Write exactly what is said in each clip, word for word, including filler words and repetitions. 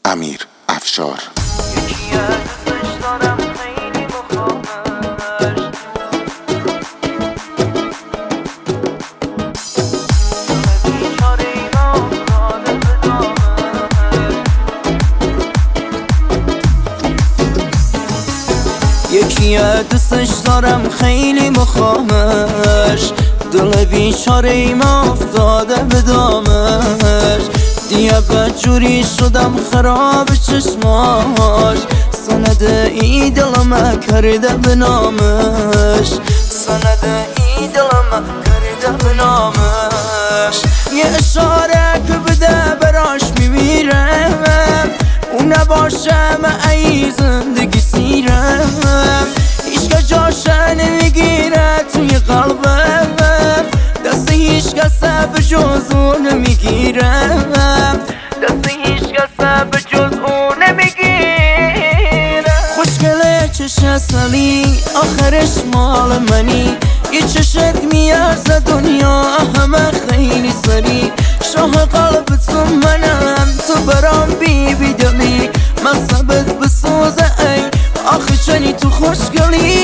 امیر افشار. یکی دوستش دارم خیلی مخامش، دل بیچاره ایم افتاده به دامش. دیگه بدجوری شدم خراب چشماش، سند ای دلم کرده به نامش، سند ای دلم کرده به نامش. یه اشاره که بده براش میمیرم، اون نباشه من ای زندگی سیرم. هیچ که جاشه نمیگیره توی قلبم، دست هیچ کسه به جز اون نمیگیرم، دست هیچ کسه به جز اون نمیگیرم. خوشگله چش اصلی آخرش مال منی، یه چشت میارزه دنیا همه خیلی سری. شاه قلب تو منم، تو برام بی بی دلی، مصبت بسوزه ای آخه چنی تو خوشگلی.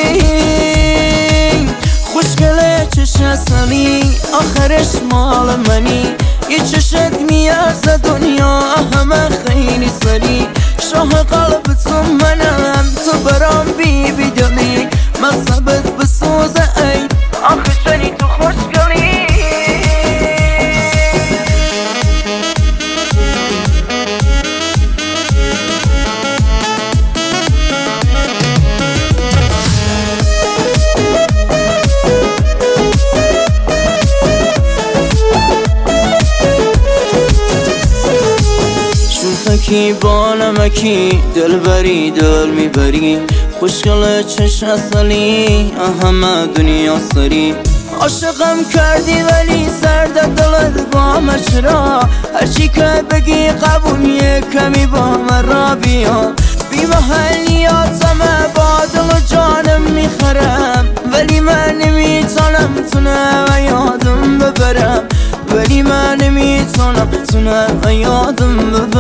خوشگله چش اصلی آخرش مال منی، یه چشت میارزه دنیا همه خیلی سری. شاه قلب تو منم، تو برام بی بی دلی، مصبت بسوزه ای آخه چنی تو خوشگلی. کی با نمکی دل بری دل میبری، خوشگل چش اصلی همه دنیا سری. عاشقم کردی ولی سرد دلت با مچرا، هرچی که بگی قبول یه کمی با من را بیا. بی محلیاتم با دل و جانم میخرم، ولی من نمیتونم تونه و یادم ببرم، ولی من نمیتونم تونه و یادم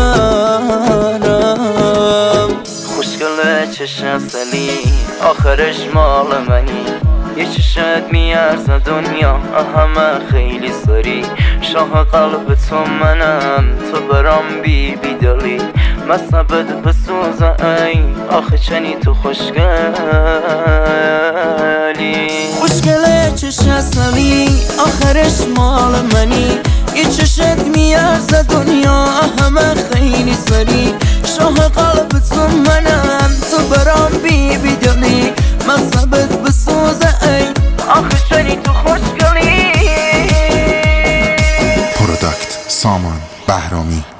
ببرم. خوشگله چش اصلی آخرش مال منی، یه چشت میارزه دنیا همه خیلی سری. شاه قلب تو منم، تو برام بی بی دلی، مصبت بسوزه ای آخه چنی تو خوشگلی. خوشگله چش اصلی آخرش مال منی، یه چشت میارزه دنیا همه خیلی سری. شاه قلب تو منم، تو برام بی بی دلی، مصبت بسوزه ای آخه چنی تو خوشگلی. پروداکت سامان بهرامی.